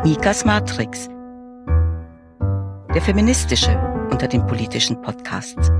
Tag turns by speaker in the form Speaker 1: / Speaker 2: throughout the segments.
Speaker 1: Mikas Matrix, der feministische unter den politischen Podcasts.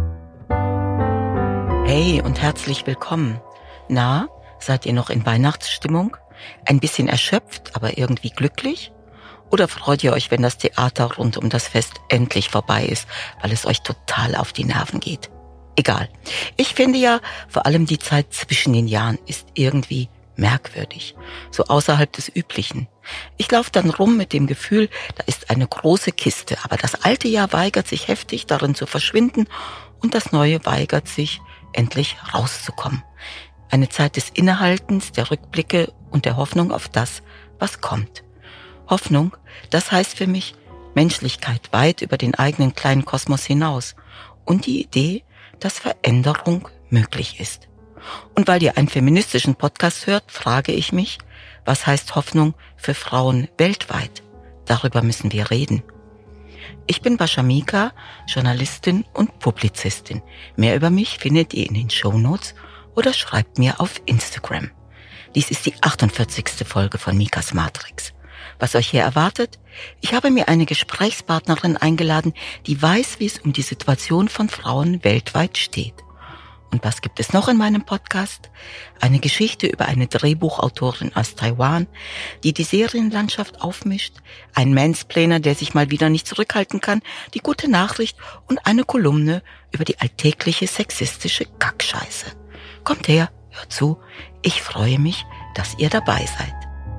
Speaker 1: Hey und herzlich willkommen. Na, seid ihr noch in Weihnachtsstimmung? Ein bisschen erschöpft, aber irgendwie glücklich? Oder freut ihr euch, wenn das Theater rund um das Fest endlich vorbei ist, weil es euch total auf die Nerven geht? Egal. Ich finde ja, vor allem die Zeit zwischen den Jahren ist irgendwie merkwürdig, so außerhalb des Üblichen. Ich laufe dann rum mit dem Gefühl, da ist eine große Kiste, aber das alte Jahr weigert sich heftig, darin zu verschwinden, und das neue weigert sich, endlich rauszukommen. Eine Zeit des Innehaltens, der Rückblicke und der Hoffnung auf das, was kommt. Hoffnung, das heißt für mich Menschlichkeit weit über den eigenen kleinen Kosmos hinaus und die Idee, dass Veränderung möglich ist. Und weil ihr einen feministischen Podcast hört, frage ich mich, was heißt Hoffnung für Frauen weltweit? Darüber müssen wir reden. Ich bin Bascha Mika, Journalistin und Publizistin. Mehr über mich findet ihr in den Shownotes oder schreibt mir auf Instagram. Dies ist die 48. Folge von Mikas Matrix. Was euch hier erwartet? Ich habe mir eine Gesprächspartnerin eingeladen, die weiß, wie es um die Situation von Frauen weltweit steht. Und was gibt es noch in meinem Podcast? Eine Geschichte über eine Drehbuchautorin aus Taiwan, die die Serienlandschaft aufmischt, ein Mansplainer, der sich mal wieder nicht zurückhalten kann, die gute Nachricht und eine Kolumne über die alltägliche sexistische Kackscheiße. Kommt her, hört zu, ich freue mich, dass ihr dabei seid.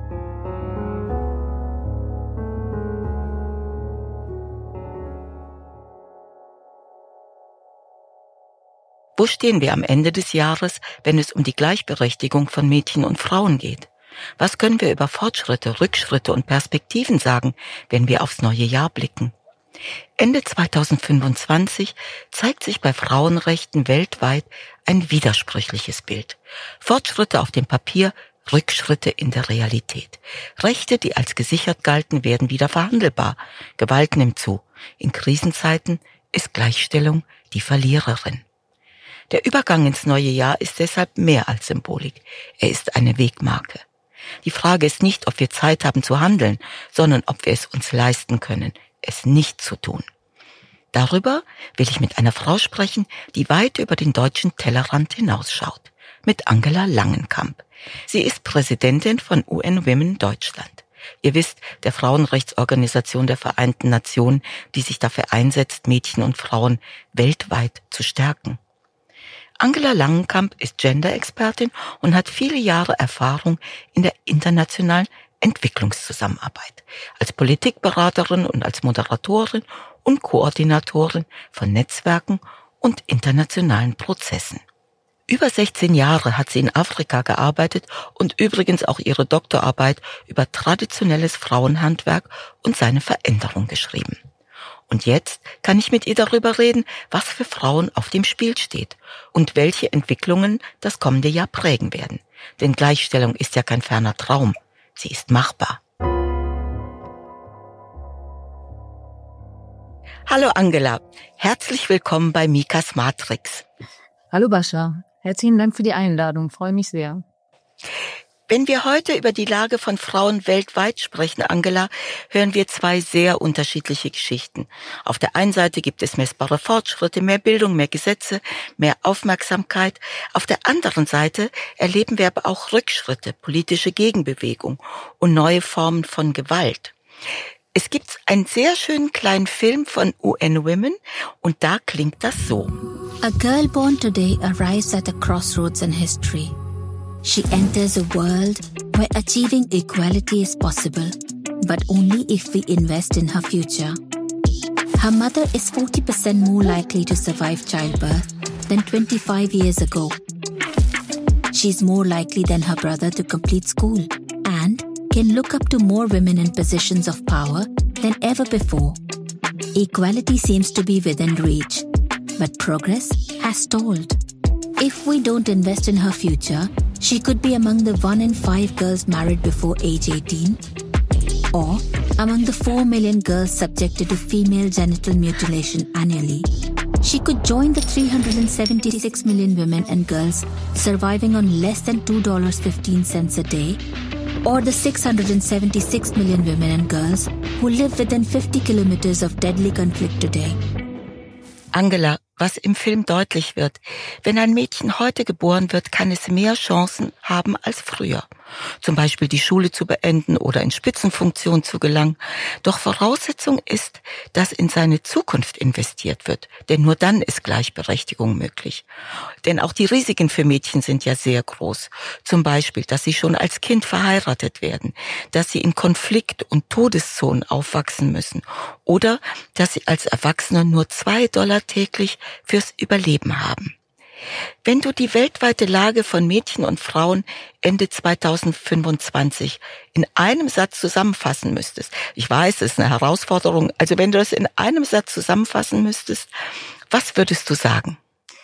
Speaker 1: Wo stehen wir am Ende des Jahres, wenn es um die Gleichberechtigung von Mädchen und Frauen geht? Was können wir über Fortschritte, Rückschritte und Perspektiven sagen, wenn wir aufs neue Jahr blicken? Ende 2025 zeigt sich bei Frauenrechten weltweit ein widersprüchliches Bild. Fortschritte auf dem Papier, Rückschritte in der Realität. Rechte, die als gesichert galten, werden wieder verhandelbar. Gewalt nimmt zu. In Krisenzeiten ist Gleichstellung die Verliererin. Der Übergang ins neue Jahr ist deshalb mehr als Symbolik. Er ist eine Wegmarke. Die Frage ist nicht, ob wir Zeit haben zu handeln, sondern ob wir es uns leisten können, es nicht zu tun. Darüber will ich mit einer Frau sprechen, die weit über den deutschen Tellerrand hinausschaut. Mit Angela Langenkamp. Sie ist Präsidentin von UN Women Deutschland. Ihr wisst, der Frauenrechtsorganisation der Vereinten Nationen, die sich dafür einsetzt, Mädchen und Frauen weltweit zu stärken. Angela Langenkamp ist Gender-Expertin und hat viele Jahre Erfahrung in der internationalen Entwicklungszusammenarbeit, als Politikberaterin und als Moderatorin und Koordinatorin von Netzwerken und internationalen Prozessen. Über 16 Jahre hat sie in Afrika gearbeitet und übrigens auch ihre Doktorarbeit über traditionelles Frauenhandwerk und seine Veränderung geschrieben. Und jetzt kann ich mit ihr darüber reden, was für Frauen auf dem Spiel steht und welche Entwicklungen das kommende Jahr prägen werden. Denn Gleichstellung ist ja kein ferner Traum, sie ist machbar. Hallo Angela, herzlich willkommen bei Mikas Matrix.
Speaker 2: Hallo Bascha, herzlichen Dank für die Einladung, freue mich sehr.
Speaker 1: Wenn wir heute über die Lage von Frauen weltweit sprechen, Angela, hören wir zwei sehr unterschiedliche Geschichten. Auf der einen Seite gibt es messbare Fortschritte, mehr Bildung, mehr Gesetze, mehr Aufmerksamkeit. Auf der anderen Seite erleben wir aber auch Rückschritte, politische Gegenbewegung und neue Formen von Gewalt. Es gibt einen sehr schönen kleinen Film von UN Women und da klingt das so.
Speaker 3: A girl born today arrives at a crossroads in history. She enters a world where achieving equality is possible, but only if we invest in her future. Her mother is 40% more likely to survive childbirth than 25 years ago. She's more likely than her brother to complete school and can look up to more women in positions of power than ever before. Equality seems to be within reach, but progress has stalled. If we don't invest in her future, she could be among the 1 in 5 girls married before age 18, or among the 4 million girls subjected to female genital mutilation annually. She could join the 376 million women and girls surviving on less than $2.15 a day, or the 676 million women and girls who live within 50 kilometers of deadly conflict today.
Speaker 1: Angela, was im Film deutlich wird, wenn ein Mädchen heute geboren wird, kann es mehr Chancen haben als früher. Zum Beispiel die Schule zu beenden oder in Spitzenfunktion zu gelangen. Doch Voraussetzung ist, dass in seine Zukunft investiert wird. Denn nur dann ist Gleichberechtigung möglich. Denn auch die Risiken für Mädchen sind ja sehr groß. Zum Beispiel, dass sie schon als Kind verheiratet werden, dass sie in Konflikt- und Todeszonen aufwachsen müssen oder dass sie als Erwachsene nur $2 täglich fürs Überleben haben. Wenn du die weltweite Lage von Mädchen und Frauen Ende 2025 in einem Satz zusammenfassen müsstest, ich weiß, es ist eine Herausforderung, also wenn du das in einem Satz zusammenfassen müsstest, was würdest du sagen?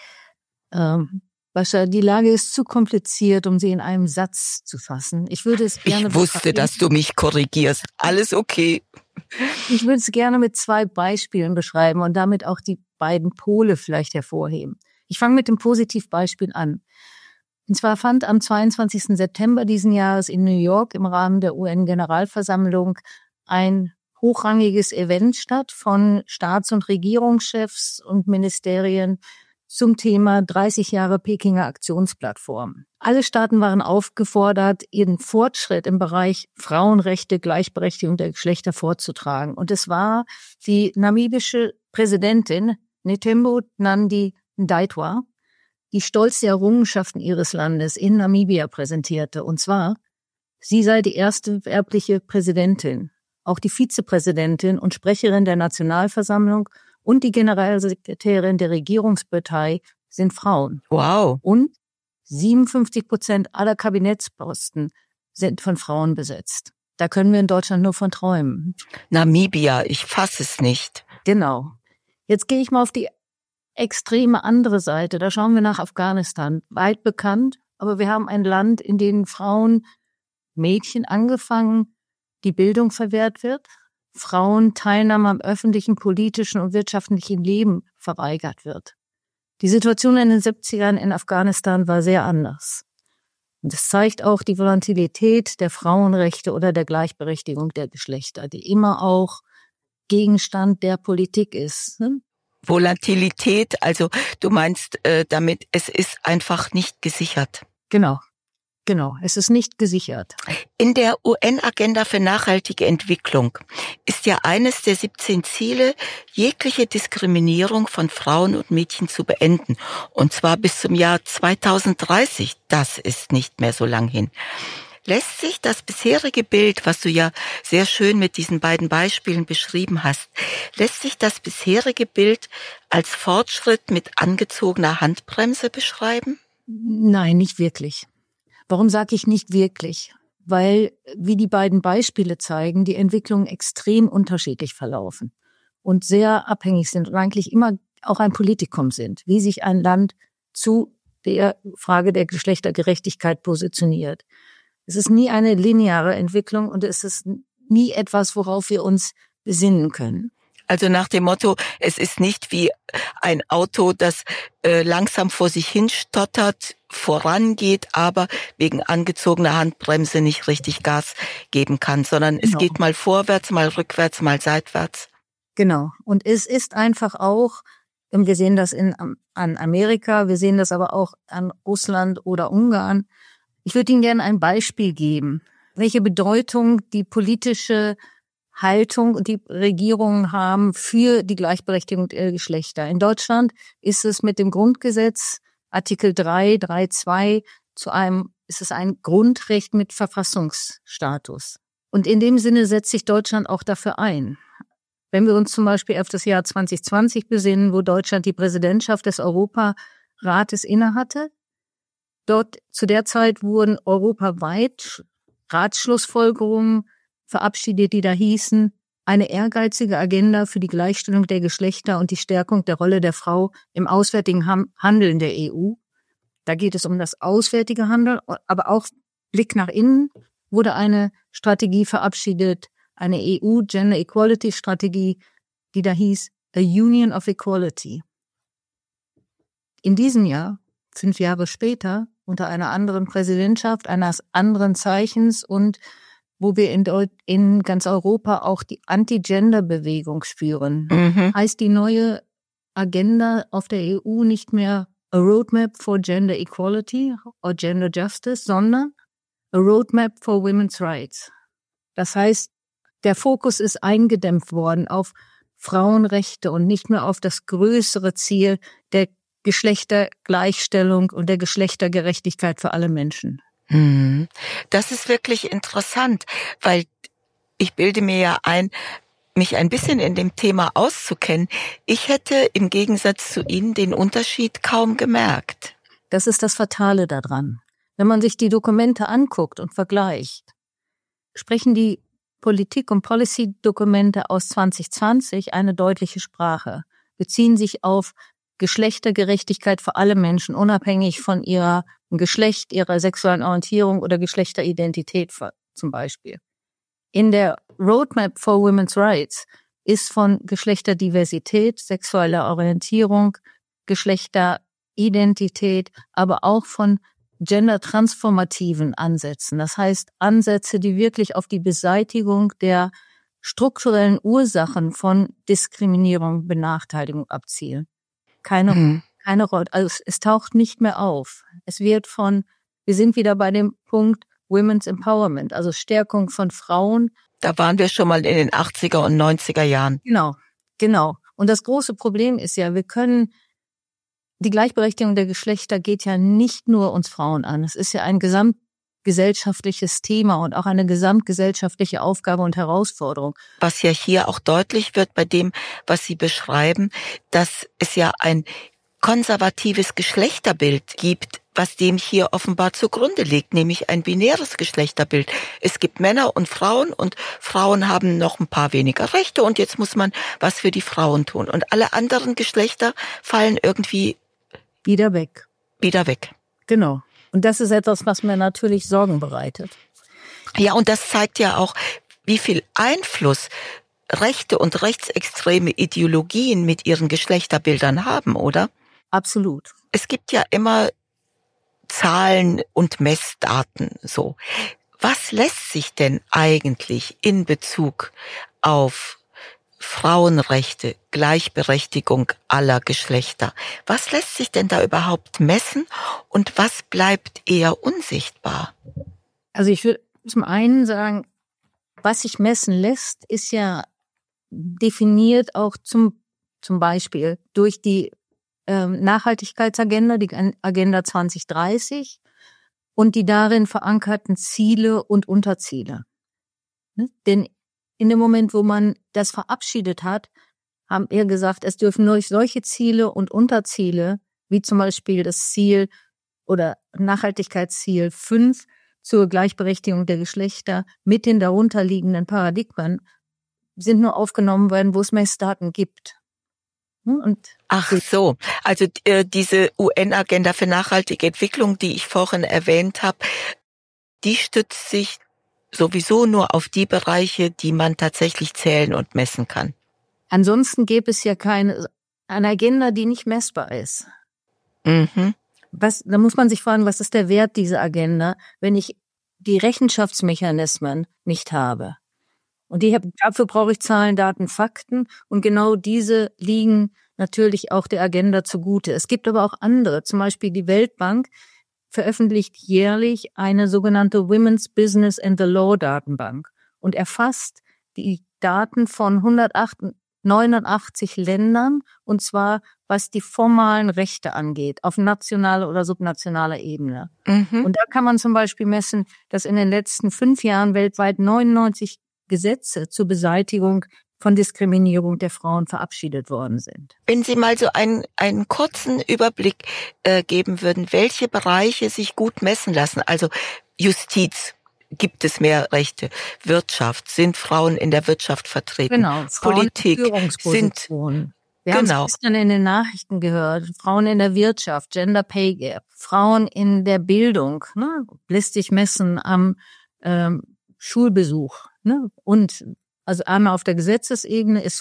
Speaker 2: Bascha, die Lage ist zu kompliziert, um sie in einem Satz zu fassen. Ich würde es gerne.
Speaker 1: Ich wusste, dass du mich korrigierst. Alles okay.
Speaker 2: Ich würde es gerne mit 2 Beispielen beschreiben und damit auch die beiden Pole vielleicht hervorheben. Ich fange mit dem Positivbeispiel an. Und zwar fand am 22. September diesen Jahres in New York im Rahmen der UN-Generalversammlung ein hochrangiges Event statt von Staats- und Regierungschefs und Ministerien zum Thema 30 Jahre Pekinger Aktionsplattform. Alle Staaten waren aufgefordert, ihren Fortschritt im Bereich Frauenrechte, Gleichberechtigung der Geschlechter vorzutragen. Und es war die namibische Präsidentin Netembo Nandi-Ndaitwah, die stolze Errungenschaften ihres Landes in Namibia präsentierte. Und zwar, sie sei die erste weibliche Präsidentin, auch die Vizepräsidentin und Sprecherin der Nationalversammlung und die Generalsekretärin der Regierungspartei sind Frauen.
Speaker 1: Wow.
Speaker 2: Und 57% aller Kabinettsposten sind von Frauen besetzt. Da können wir in Deutschland nur von träumen.
Speaker 1: Namibia, ich fasse es nicht.
Speaker 2: Genau. Jetzt gehe ich mal auf die extreme andere Seite. Da schauen wir nach Afghanistan. Weit bekannt, aber wir haben ein Land, in dem Frauen, Mädchen angefangen, die Bildung verwehrt wird, Frauen Teilnahme am öffentlichen, politischen und wirtschaftlichen Leben verweigert wird. Die Situation in den 70ern in Afghanistan war sehr anders. Und es zeigt auch die Volatilität der Frauenrechte oder der Gleichberechtigung der Geschlechter, die immer auch Gegenstand der Politik ist. Ne?
Speaker 1: Volatilität, also du meinst damit, es ist einfach nicht gesichert.
Speaker 2: Genau, es ist nicht gesichert.
Speaker 1: In der UN-Agenda für nachhaltige Entwicklung ist ja eines der 17 Ziele, jegliche Diskriminierung von Frauen und Mädchen zu beenden. Und zwar bis zum Jahr 2030. Das ist nicht mehr so lang hin. Lässt sich das bisherige Bild, was du ja sehr schön mit diesen beiden Beispielen beschrieben hast, lässt sich das bisherige Bild als Fortschritt mit angezogener Handbremse beschreiben?
Speaker 2: Nein, nicht wirklich. Warum sage ich nicht wirklich? Weil, wie die beiden Beispiele zeigen, die Entwicklungen extrem unterschiedlich verlaufen und sehr abhängig sind und eigentlich immer auch ein Politikum sind, wie sich ein Land zu der Frage der Geschlechtergerechtigkeit positioniert. Es ist nie eine lineare Entwicklung und es ist nie etwas, worauf wir uns besinnen können.
Speaker 1: Also nach dem Motto, es ist nicht wie ein Auto, das langsam vor sich hin stottert, vorangeht, aber wegen angezogener Handbremse nicht richtig Gas geben kann, sondern es geht mal vorwärts, mal rückwärts, mal seitwärts.
Speaker 2: Genau. Und es ist einfach auch, wir sehen das an Amerika, wir sehen das aber auch an Russland oder Ungarn. Ich würde Ihnen gerne ein Beispiel geben, welche Bedeutung die politische Haltung und die Regierungen haben für die Gleichberechtigung der Geschlechter. In Deutschland ist es mit dem Grundgesetz Artikel 3.2 ist es ein Grundrecht mit Verfassungsstatus. Und in dem Sinne setzt sich Deutschland auch dafür ein. Wenn wir uns zum Beispiel auf das Jahr 2020 besinnen, wo Deutschland die Präsidentschaft des Europarates innehatte, dort zu der Zeit wurden europaweit Ratsschlussfolgerungen verabschiedet, die da hießen, eine ehrgeizige Agenda für die Gleichstellung der Geschlechter und die Stärkung der Rolle der Frau im auswärtigen Handeln der EU. Da geht es um das auswärtige Handeln, aber auch Blick nach innen wurde eine Strategie verabschiedet, eine EU Gender Equality Strategie, die da hieß A Union of Equality. In diesem Jahr, 5 Jahre später, unter einer anderen Präsidentschaft, eines anderen Zeichens und wo wir in ganz Europa auch die Anti-Gender-Bewegung spüren. Heißt die neue Agenda auf der EU nicht mehr A Roadmap for Gender Equality or Gender Justice, sondern A Roadmap for Women's Rights. Das heißt, der Fokus ist eingedämpft worden auf Frauenrechte und nicht mehr auf das größere Ziel der Geschlechtergleichstellung und der Geschlechtergerechtigkeit für alle Menschen.
Speaker 1: Das ist wirklich interessant, weil ich bilde mir ja ein, mich ein bisschen in dem Thema auszukennen. Ich hätte im Gegensatz zu Ihnen den Unterschied kaum gemerkt.
Speaker 2: Das ist das Fatale daran. Wenn man sich die Dokumente anguckt und vergleicht, sprechen die Politik- und Policy-Dokumente aus 2020 eine deutliche Sprache, beziehen sich auf Geschlechtergerechtigkeit für alle Menschen, unabhängig von ihrem Geschlecht, ihrer sexuellen Orientierung oder Geschlechteridentität zum Beispiel. In der Roadmap for Women's Rights ist von Geschlechterdiversität, sexueller Orientierung, Geschlechteridentität, aber auch von gendertransformativen Ansätzen. Das heißt, Ansätze, die wirklich auf die Beseitigung der strukturellen Ursachen von Diskriminierung, Benachteiligung abzielen. Keine Rolle. Also es taucht nicht mehr auf. Wir sind wieder bei dem Punkt Women's Empowerment, also Stärkung von Frauen.
Speaker 1: Da waren wir schon mal in den 80er und 90er Jahren.
Speaker 2: Genau. Und das große Problem ist ja, die Gleichberechtigung der Geschlechter geht ja nicht nur uns Frauen an. Es ist ja ein gesamtgesellschaftliches Thema und auch eine gesamtgesellschaftliche Aufgabe und Herausforderung.
Speaker 1: Was ja hier auch deutlich wird bei dem, was Sie beschreiben, dass es ja ein konservatives Geschlechterbild gibt, was dem hier offenbar zugrunde liegt, nämlich ein binäres Geschlechterbild. Es gibt Männer und Frauen haben noch ein paar weniger Rechte und jetzt muss man was für die Frauen tun. Und alle anderen Geschlechter fallen irgendwie
Speaker 2: wieder weg. Genau. Und das ist etwas, was mir natürlich Sorgen bereitet.
Speaker 1: Ja, und das zeigt ja auch, wie viel Einfluss rechte und rechtsextreme Ideologien mit ihren Geschlechterbildern haben, oder?
Speaker 2: Absolut.
Speaker 1: Es gibt ja immer Zahlen und Messdaten, so. Was lässt sich denn eigentlich in Bezug auf Frauenrechte, Gleichberechtigung aller Geschlechter, was lässt sich denn da überhaupt messen und was bleibt eher unsichtbar?
Speaker 2: Also ich würde zum einen sagen, was sich messen lässt, ist ja definiert auch zum Beispiel durch die Nachhaltigkeitsagenda, die Agenda 2030 und die darin verankerten Ziele und Unterziele. Denn in dem Moment, wo man das verabschiedet hat, haben wir gesagt, es dürfen nur solche Ziele und Unterziele, wie zum Beispiel das Ziel oder Nachhaltigkeitsziel 5 zur Gleichberechtigung der Geschlechter mit den darunterliegenden Paradigmen, sind nur aufgenommen worden, wo es Messdaten gibt.
Speaker 1: Ach so, also diese UN-Agenda für nachhaltige Entwicklung, die ich vorhin erwähnt habe, die stützt sich sowieso nur auf die Bereiche, die man tatsächlich zählen und messen kann.
Speaker 2: Ansonsten gäbe es ja eine Agenda, die nicht messbar ist. Da muss man sich fragen, was ist der Wert dieser Agenda, wenn ich die Rechenschaftsmechanismen nicht habe? Und dafür brauche ich Zahlen, Daten, Fakten. Und genau diese liegen natürlich auch der Agenda zugute. Es gibt aber auch andere. Zum Beispiel die Weltbank veröffentlicht jährlich eine sogenannte Women's Business and the Law Datenbank und erfasst die Daten von 189 Ländern, und zwar was die formalen Rechte angeht, auf nationaler oder subnationaler Ebene. Und da kann man zum Beispiel messen, dass in den letzten 5 Jahren weltweit 99 Gesetze zur Beseitigung von Diskriminierung der Frauen verabschiedet worden sind.
Speaker 1: Wenn Sie mal so einen kurzen Überblick geben würden, welche Bereiche sich gut messen lassen, also Justiz, gibt es mehr Rechte, Wirtschaft, sind Frauen in der Wirtschaft vertreten,
Speaker 2: genau,
Speaker 1: Politik,
Speaker 2: sind wir haben es gestern in den Nachrichten gehört, Frauen in der Wirtschaft, Gender Pay Gap, Frauen in der Bildung, lässt sich messen am Schulbesuch, und also einmal auf der Gesetzesebene ist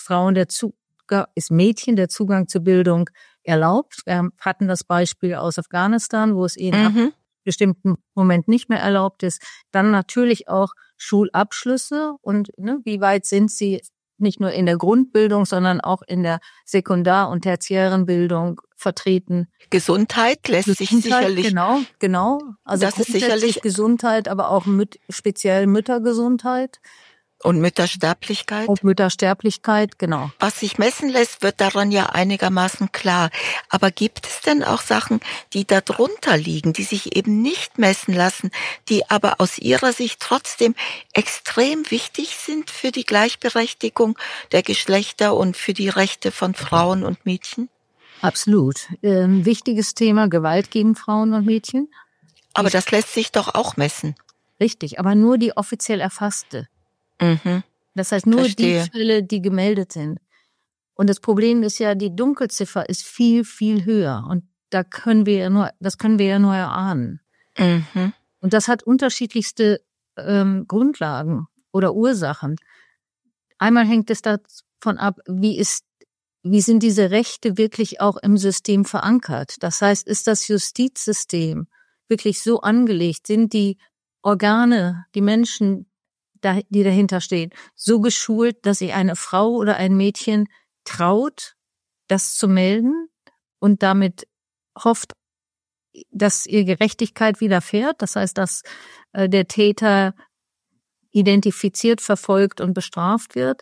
Speaker 2: Mädchen der Zugang zur Bildung erlaubt. Wir hatten das Beispiel aus Afghanistan, wo es ihnen bestimmten Moment nicht mehr erlaubt ist. Dann natürlich auch Schulabschlüsse und wie weit sind sie nicht nur in der Grundbildung, sondern auch in der Sekundar- und tertiären Bildung vertreten.
Speaker 1: Gesundheit lässt sich sicherlich...
Speaker 2: Genau. Also
Speaker 1: das ist sicherlich
Speaker 2: Gesundheit, aber auch speziell Müttergesundheit.
Speaker 1: Und Müttersterblichkeit?
Speaker 2: Und Müttersterblichkeit, genau.
Speaker 1: Was sich messen lässt, wird daran ja einigermaßen klar. Aber gibt es denn auch Sachen, die da drunter liegen, die sich eben nicht messen lassen, die aber aus Ihrer Sicht trotzdem extrem wichtig sind für die Gleichberechtigung der Geschlechter und für die Rechte von Frauen und Mädchen?
Speaker 2: Absolut. Wichtiges Thema, Gewalt gegen Frauen und Mädchen.
Speaker 1: Aber das lässt sich doch auch messen.
Speaker 2: Richtig, aber nur die offiziell erfasste.
Speaker 1: Mhm.
Speaker 2: Das heißt nur
Speaker 1: Verstehe.
Speaker 2: die Fälle, die gemeldet sind. Und das Problem ist ja, die Dunkelziffer ist viel, viel höher. Und das können wir ja nur erahnen.
Speaker 1: Mhm.
Speaker 2: Und das hat unterschiedlichste Grundlagen oder Ursachen. Einmal hängt es davon ab, wie sind diese Rechte wirklich auch im System verankert? Das heißt, ist das Justizsystem wirklich so angelegt? Sind die Organe, die Menschen, die dahinter stehen, so geschult, dass sich eine Frau oder ein Mädchen traut, das zu melden und damit hofft, dass ihr Gerechtigkeit widerfährt? Das heißt, dass der Täter identifiziert, verfolgt und bestraft wird.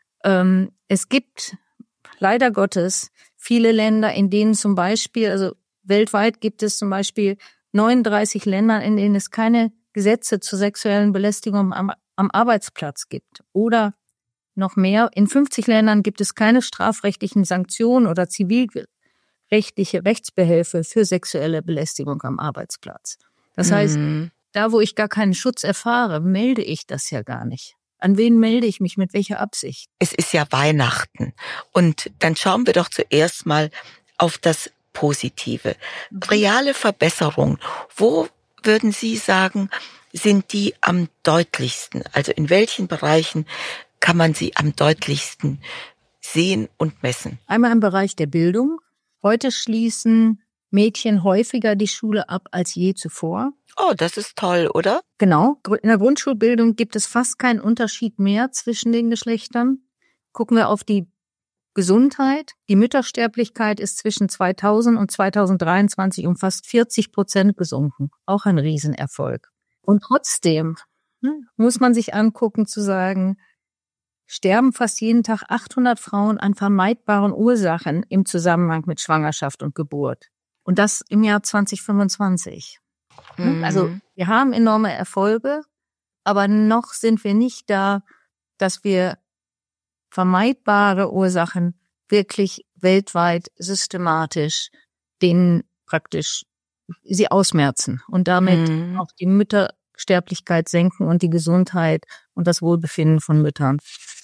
Speaker 2: Es gibt leider Gottes viele Länder, in denen zum Beispiel, also weltweit gibt es zum Beispiel 39 Länder, in denen es keine Gesetze zur sexuellen Belästigung am Arbeitsplatz gibt. Oder noch mehr, in 50 Ländern gibt es keine strafrechtlichen Sanktionen oder zivilrechtliche Rechtsbehelfe für sexuelle Belästigung am Arbeitsplatz. Das heißt, da wo ich gar keinen Schutz erfahre, melde ich das ja gar nicht. An wen melde ich mich, mit welcher Absicht?
Speaker 1: Es ist ja Weihnachten. Und dann schauen wir doch zuerst mal auf das Positive. Reale Verbesserung. Wo würden Sie sagen, sind die am deutlichsten? Also in welchen Bereichen kann man sie am deutlichsten sehen und messen?
Speaker 2: Einmal im Bereich der Bildung. Heute schließen Mädchen häufiger die Schule ab als je zuvor.
Speaker 1: Oh, das ist toll, oder?
Speaker 2: Genau. In der Grundschulbildung gibt es fast keinen Unterschied mehr zwischen den Geschlechtern. Gucken wir auf die Gesundheit. Die Müttersterblichkeit ist zwischen 2000 und 2023 um fast 40% gesunken. Auch ein Riesenerfolg. Und trotzdem muss man sich angucken zu sagen, sterben fast jeden Tag 800 Frauen an vermeidbaren Ursachen im Zusammenhang mit Schwangerschaft und Geburt. Und das im Jahr 2025. Also wir haben enorme Erfolge, aber noch sind wir nicht da, dass wir vermeidbare Ursachen wirklich weltweit systematisch denen praktisch sie ausmerzen und damit auch die Müttersterblichkeit senken und die Gesundheit und das Wohlbefinden von Müttern.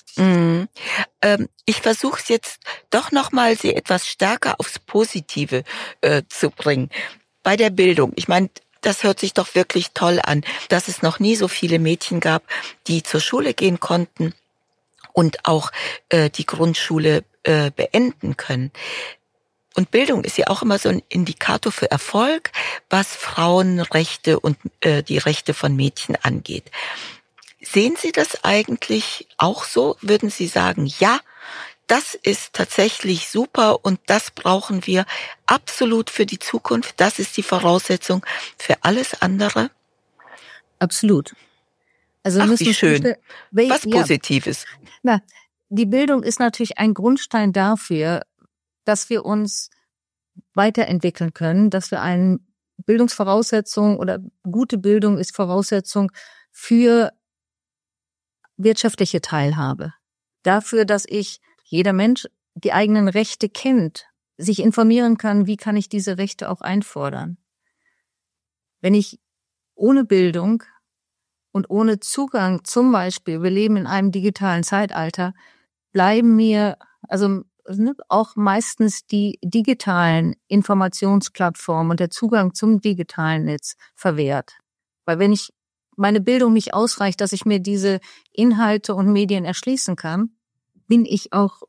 Speaker 1: Ich versuche es jetzt doch nochmal, sie etwas stärker aufs Positive zu bringen. Bei der Bildung, ich meine, das hört sich doch wirklich toll an, dass es noch nie so viele Mädchen gab, die zur Schule gehen konnten und auch die Grundschule beenden können. Und Bildung ist ja auch immer so ein Indikator für Erfolg, was Frauenrechte und die Rechte von Mädchen angeht. Sehen Sie das eigentlich auch so? Würden Sie sagen, ja, das ist tatsächlich super und das brauchen wir absolut für die Zukunft. Das ist die Voraussetzung für alles andere?
Speaker 2: Absolut. Also
Speaker 1: ach, wie schön. Was Positives.
Speaker 2: Na, die Bildung ist natürlich ein Grundstein dafür, dass wir uns weiterentwickeln können, dass wir eine Bildungsvoraussetzung oder gute Bildung ist Voraussetzung für wirtschaftliche Teilhabe. Dafür, dass jeder Mensch die eigenen Rechte kennt, sich informieren kann, wie kann ich diese Rechte auch einfordern. Wenn ich ohne Bildung und ohne Zugang, zum Beispiel, wir leben in einem digitalen Zeitalter, bleiben mir auch meistens die digitalen Informationsplattformen und der Zugang zum digitalen Netz verwehrt. Weil wenn meine Bildung nicht ausreicht, dass ich mir diese Inhalte und Medien erschließen kann, bin ich auch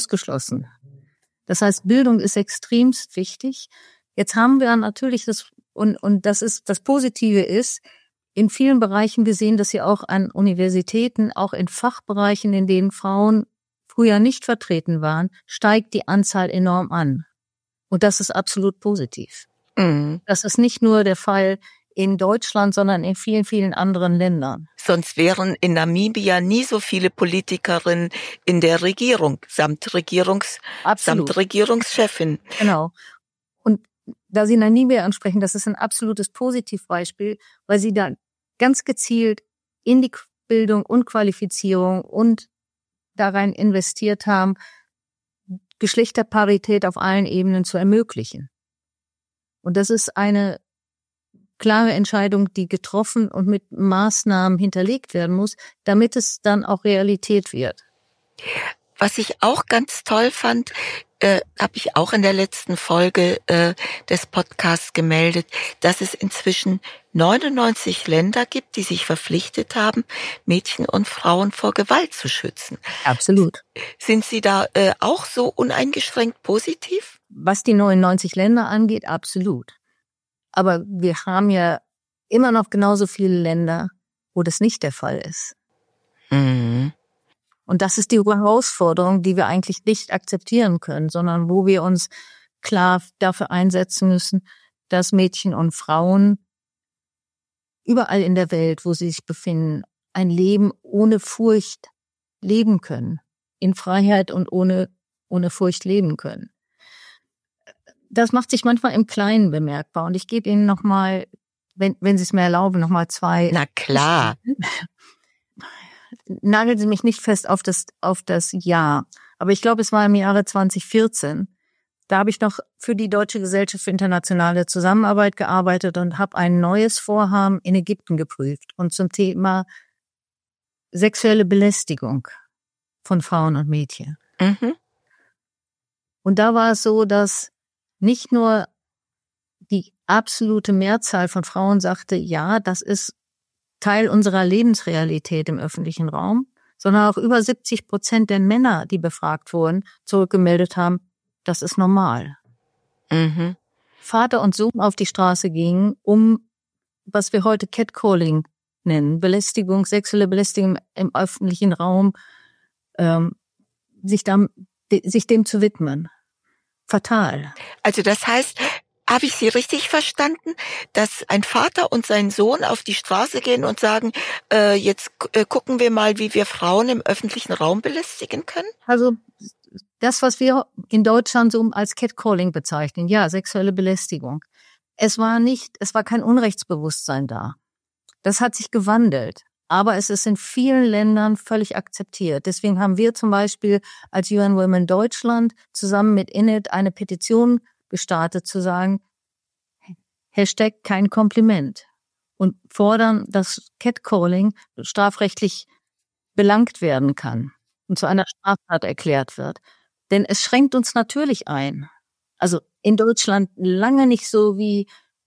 Speaker 2: ausgeschlossen. Das heißt, Bildung ist extremst wichtig. Jetzt haben wir natürlich Und das Positive ist, in vielen Bereichen, wir sehen das ja auch an Universitäten, auch in Fachbereichen, in denen Frauen früher nicht vertreten waren, steigt die Anzahl enorm an. Und das ist absolut positiv.
Speaker 1: Mhm.
Speaker 2: Das ist nicht nur der Fall in Deutschland, sondern in vielen, vielen anderen Ländern.
Speaker 1: Sonst wären in Namibia nie so viele Politikerinnen in der Regierung, samt Regierungschefin.
Speaker 2: Genau. Und da Sie Namibia ansprechen, das ist ein absolutes Positivbeispiel, weil Sie da ganz gezielt in die Bildung und Qualifizierung und da rein investiert haben, Geschlechterparität auf allen Ebenen zu ermöglichen. Und das ist eine klare Entscheidung, die getroffen und mit Maßnahmen hinterlegt werden muss, damit es dann auch Realität wird.
Speaker 1: Was ich auch ganz toll fand, habe ich auch in der letzten Folge des Podcasts gemeldet, dass es inzwischen 99 Länder gibt, die sich verpflichtet haben, Mädchen und Frauen vor Gewalt zu schützen.
Speaker 2: Absolut.
Speaker 1: Sind Sie da auch so uneingeschränkt positiv?
Speaker 2: Was die 99 Länder angeht, absolut. Aber wir haben ja immer noch genauso viele Länder, wo das nicht der Fall ist.
Speaker 1: Mhm.
Speaker 2: Und das ist die Herausforderung, die wir eigentlich nicht akzeptieren können, sondern wo wir uns klar dafür einsetzen müssen, dass Mädchen und Frauen überall in der Welt, wo sie sich befinden, ein Leben ohne Furcht leben können, in Freiheit und ohne Furcht leben können. Das macht sich manchmal im Kleinen bemerkbar. Und ich gebe Ihnen nochmal, wenn Sie es mir erlauben, nochmal zwei.
Speaker 1: Na klar.
Speaker 2: Nageln Sie mich nicht fest auf das Jahr. Aber ich glaube, es war im Jahre 2014. Da habe ich noch für die Deutsche Gesellschaft für internationale Zusammenarbeit gearbeitet und habe ein neues Vorhaben in Ägypten geprüft und zum Thema sexuelle Belästigung von Frauen und Mädchen.
Speaker 1: Mhm.
Speaker 2: Und da war es so, dass nicht nur die absolute Mehrzahl von Frauen sagte, ja, das ist Teil unserer Lebensrealität im öffentlichen Raum, sondern auch über 70% der Männer, die befragt wurden, zurückgemeldet haben, das ist normal.
Speaker 1: Mhm.
Speaker 2: Vater und Sohn auf die Straße gingen, um, was wir heute Catcalling nennen, Belästigung, sexuelle Belästigung im öffentlichen Raum, sich dem zu widmen. Fatal.
Speaker 1: Also das heißt, habe ich Sie richtig verstanden, dass ein Vater und sein Sohn auf die Straße gehen und sagen, jetzt gucken wir mal, wie wir Frauen im öffentlichen Raum belästigen können?
Speaker 2: Also das, was wir in Deutschland so als Catcalling bezeichnen, ja, sexuelle Belästigung. Es war kein Unrechtsbewusstsein da. Das hat sich gewandelt. Aber es ist in vielen Ländern völlig akzeptiert. Deswegen haben wir zum Beispiel als UN Women Deutschland zusammen mit INIT eine Petition gestartet, zu sagen, Hashtag kein Kompliment. Und fordern, dass Catcalling strafrechtlich belangt werden kann und zu einer Straftat erklärt wird. Denn es schränkt uns natürlich ein. Also in Deutschland lange nicht so, wie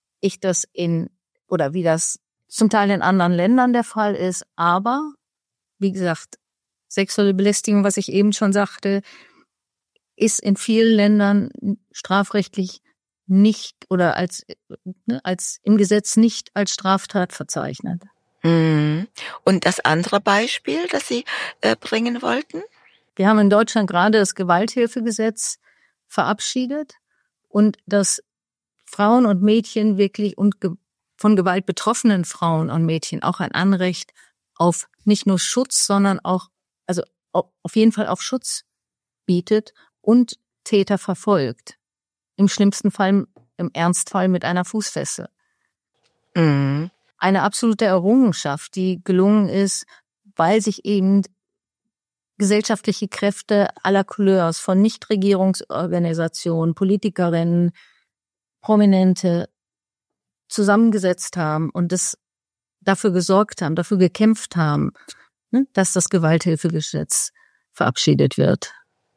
Speaker 2: wie das zum Teil in anderen Ländern der Fall ist. Aber, wie gesagt, sexuelle Belästigung, was ich eben schon sagte, ist in vielen Ländern strafrechtlich nicht oder als im Gesetz nicht als Straftat verzeichnet.
Speaker 1: Mhm. Und das andere Beispiel, das Sie bringen wollten?
Speaker 2: Wir haben in Deutschland gerade das Gewalthilfegesetz verabschiedet und dass Frauen und Mädchen wirklich und von Gewalt betroffenen Frauen und Mädchen auch ein Anrecht auf nicht nur Schutz, sondern auch, also auf jeden Fall auf Schutz bietet und Täter verfolgt. Im schlimmsten Fall, im Ernstfall mit einer Fußfessel.
Speaker 1: Mhm.
Speaker 2: Eine absolute Errungenschaft, die gelungen ist, weil sich eben gesellschaftliche Kräfte aller Couleurs von Nichtregierungsorganisationen, Politikerinnen, Prominente zusammengesetzt haben und das dafür gesorgt haben, dafür gekämpft haben, dass das Gewalthilfegesetz verabschiedet wird.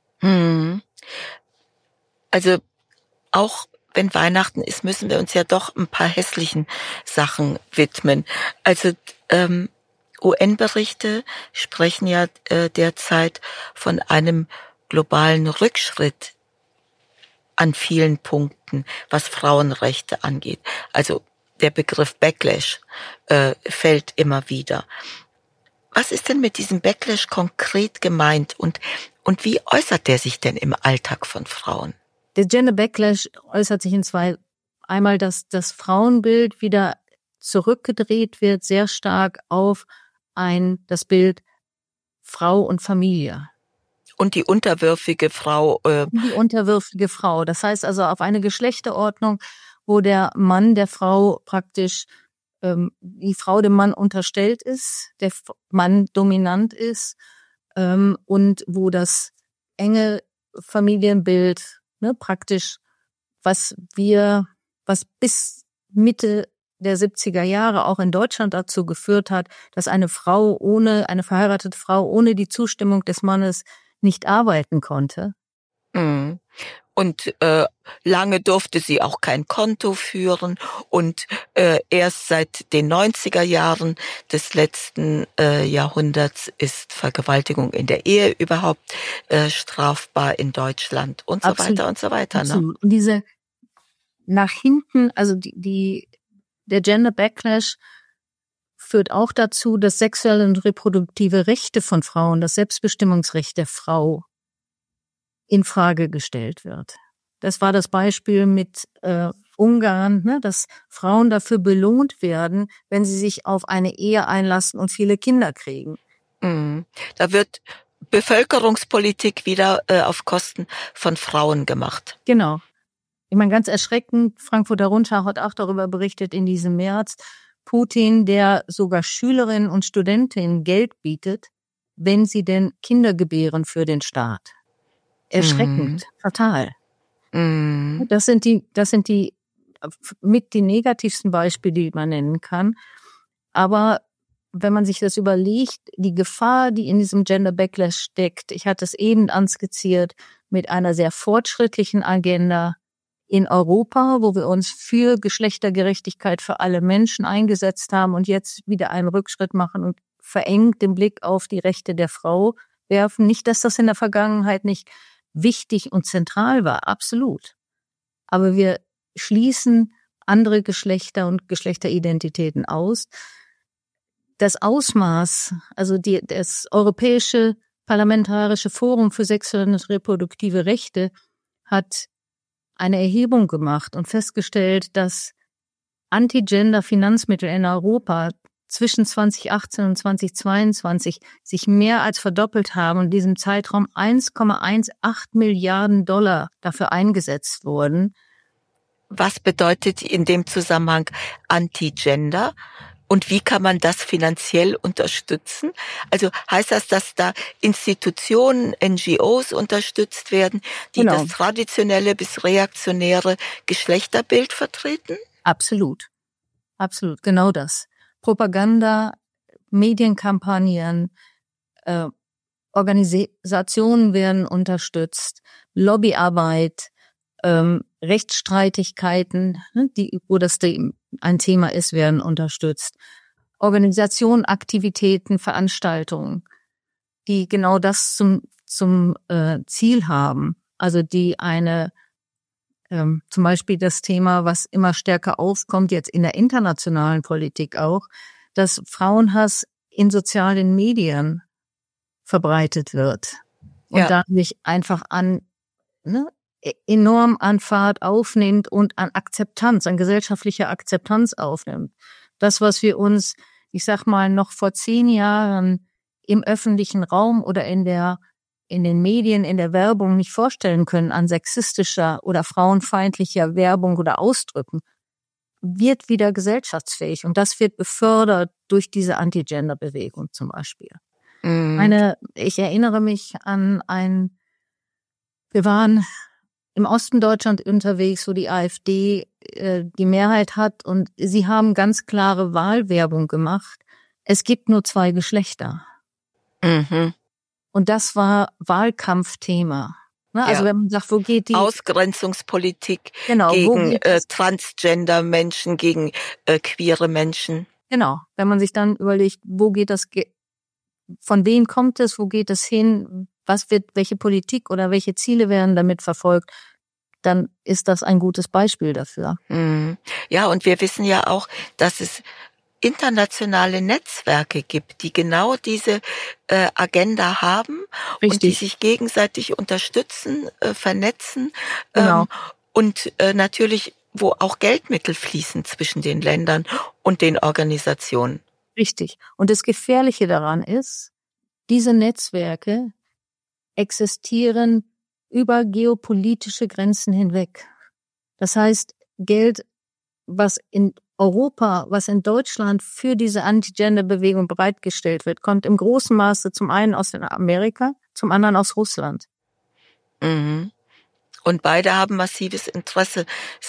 Speaker 1: Also auch wenn Weihnachten ist, müssen wir uns ja doch ein paar hässlichen Sachen widmen. Also UN-Berichte sprechen ja derzeit von einem globalen Rückschritt an vielen Punkten, was Frauenrechte angeht. Also der Begriff Backlash fällt immer wieder. Was ist denn mit diesem Backlash konkret gemeint und wie äußert der sich denn im Alltag von Frauen?
Speaker 2: Der Gender Backlash äußert sich in zwei. Einmal, dass das Frauenbild wieder zurückgedreht wird, sehr stark auf das Bild Frau und Familie.
Speaker 1: Und die unterwürfige Frau.
Speaker 2: Die unterwürfige Frau. Das heißt also auf eine Geschlechterordnung, wo der Mann der Frau praktisch, die Frau dem Mann unterstellt ist, der Mann dominant ist, und wo das enge Familienbild, praktisch, was bis Mitte der 70er Jahre auch in Deutschland dazu geführt hat, dass eine verheiratete Frau ohne die Zustimmung des Mannes nicht arbeiten konnte.
Speaker 1: Mhm. Und lange durfte sie auch kein Konto führen und erst seit den 90er Jahren des letzten Jahrhunderts ist Vergewaltigung in der Ehe überhaupt strafbar in Deutschland und so
Speaker 2: Absolut.
Speaker 1: weiter und so weiter.
Speaker 2: Absolut. Ne? Und diese nach hinten, also der Gender Backlash führt auch dazu, dass sexuelle und reproduktive Rechte von Frauen, das Selbstbestimmungsrecht der Frau in Frage gestellt wird. Das war das Beispiel mit Ungarn, dass Frauen dafür belohnt werden, wenn sie sich auf eine Ehe einlassen und viele Kinder kriegen.
Speaker 1: Da wird Bevölkerungspolitik wieder auf Kosten von Frauen gemacht.
Speaker 2: Genau. Ich meine, ganz erschreckend, Frankfurter Rundschau hat auch darüber berichtet in diesem März, Putin, der sogar Schülerinnen und Studentinnen Geld bietet, wenn sie denn Kinder gebären für den Staat. Erschreckend, fatal. Das sind die mit die negativsten Beispiele, die man nennen kann. Aber wenn man sich das überlegt, die Gefahr, die in diesem Gender Backlash steckt, ich hatte es eben anskizziert, mit einer sehr fortschrittlichen Agenda in Europa, wo wir uns für Geschlechtergerechtigkeit für alle Menschen eingesetzt haben und jetzt wieder einen Rückschritt machen und verengt den Blick auf die Rechte der Frau werfen. Nicht, dass das in der Vergangenheit nicht wichtig und zentral war, absolut. Aber wir schließen andere Geschlechter und Geschlechteridentitäten aus. Das Ausmaß, also das Europäische Parlamentarische Forum für sexuelle und reproduktive Rechte hat eine Erhebung gemacht und festgestellt, dass Anti-Gender-Finanzmittel in Europa zwischen 2018 und 2022 sich mehr als verdoppelt haben und in diesem Zeitraum 1,18 Milliarden $ dafür eingesetzt wurden.
Speaker 1: Was bedeutet in dem Zusammenhang Anti-Gender? Und wie kann man das finanziell unterstützen? Also heißt das, dass da Institutionen, NGOs unterstützt werden, die das traditionelle bis reaktionäre Geschlechterbild vertreten?
Speaker 2: Absolut. Absolut, genau das. Propaganda, Medienkampagnen, Organisationen werden unterstützt, Lobbyarbeit, Rechtsstreitigkeiten, wo das ein Thema ist, werden unterstützt. Organisationen, Aktivitäten, Veranstaltungen, die genau das zum Ziel haben. Also die zum Beispiel das Thema, was immer stärker aufkommt, jetzt in der internationalen Politik auch, dass Frauenhass in sozialen Medien verbreitet wird und dadurch einfach enorm an Fahrt aufnimmt und an Akzeptanz, an gesellschaftlicher Akzeptanz aufnimmt. Das, was wir uns, ich sag mal, noch vor 10 Jahren im öffentlichen Raum oder in den Medien, in der Werbung nicht vorstellen können, an sexistischer oder frauenfeindlicher Werbung oder Ausdrücken, wird wieder gesellschaftsfähig. Und das wird befördert durch diese Anti-Gender-Bewegung zum Beispiel. Ich erinnere mich an wir waren im Osten Deutschland unterwegs, wo die AfD die Mehrheit hat und sie haben ganz klare Wahlwerbung gemacht. Es gibt nur 2 Geschlechter. Und das war Wahlkampfthema. Also wenn man sagt, wo geht die
Speaker 1: Ausgrenzungspolitik gegen Transgender-Menschen, gegen queere Menschen.
Speaker 2: Genau, wenn man sich dann überlegt, wo geht das, von wem kommt es, wo geht es hin, welche Politik oder welche Ziele werden damit verfolgt, dann ist das ein gutes Beispiel dafür.
Speaker 1: Ja, und wir wissen ja auch, dass es internationale Netzwerke gibt, die genau diese Agenda haben. Richtig. Und die sich gegenseitig unterstützen, vernetzen.
Speaker 2: Genau.
Speaker 1: Und natürlich, wo auch Geldmittel fließen zwischen den Ländern und den Organisationen.
Speaker 2: Richtig. Und das Gefährliche daran ist, diese Netzwerke existieren über geopolitische Grenzen hinweg. Das heißt, Geld, was in Europa, was in Deutschland für diese Anti-Gender-Bewegung bereitgestellt wird, kommt im großen Maße zum einen aus Amerika, zum anderen aus Russland.
Speaker 1: Mhm. Und beide haben massives Interesse